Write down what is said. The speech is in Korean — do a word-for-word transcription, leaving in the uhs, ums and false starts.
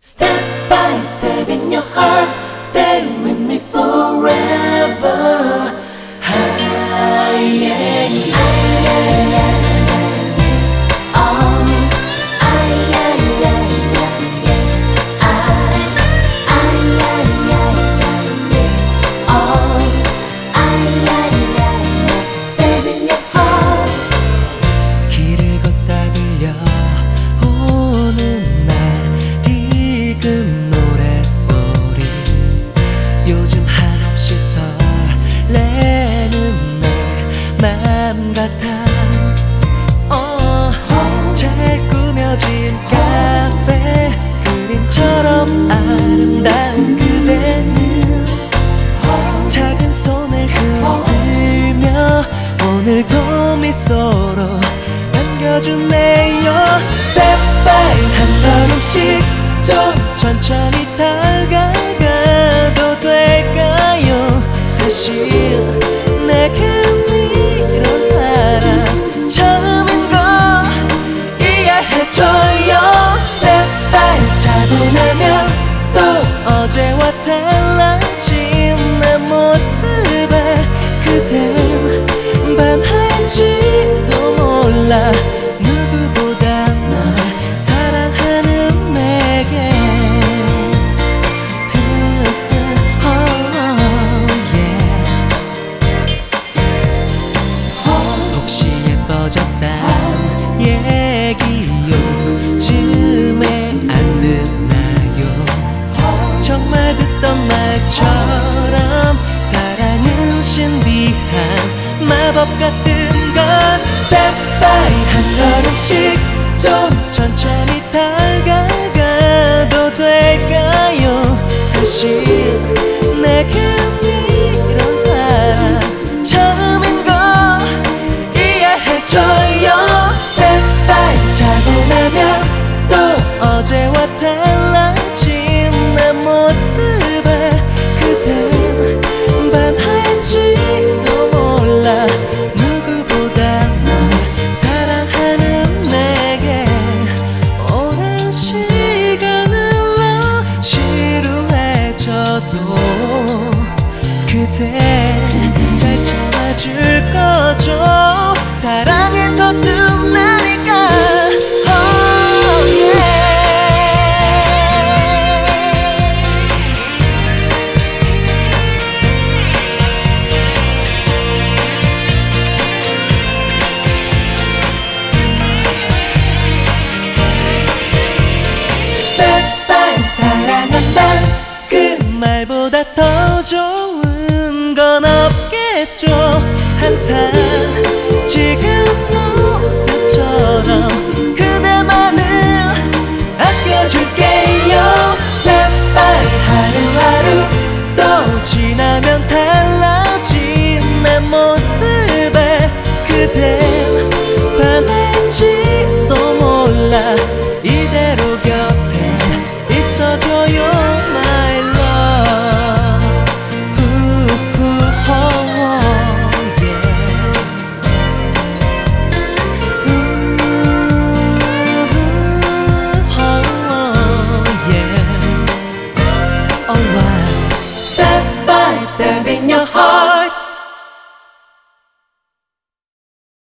Step by step in your heart, stay with me forever. Ah, yeah, yeah. 어, 잘 꾸며진 카페 그림처럼 아름다운 그대는 작은 손을 흔들며 오늘도 미소로 안겨주네요. Step by 한 걸음씩 좀 천천히 다가가도 될까요? 사실 내게 처음인 거 이해해줘요. Step by 자고 나면 또 어제와 달라진 내 모습에 그댄 반할지도 몰라. 누구보다 널 사랑하는 내게 예뻐졌단 얘기 요즘에 안 듣나요? 정말 듣던 말처럼 사랑은 신비한 마법 같은 것. Step by 한 걸음씩 좀 천천히 다가가도 될까요? 사실 내게 이런 사랑 처음인 거 해줘요. Step by 자고 나면 또 어제와 달라진 내 모습에 그댄 반할지도 몰라. 누구보다 널 사랑하는 내게 오랜 시간을로 지루해져도 그대 잘 참아줄 거죠. 사랑해서 뜬다니까. Oh yeah. Step by 사랑한다 그 말보다 더 좋은 건 없겠죠. 한 사람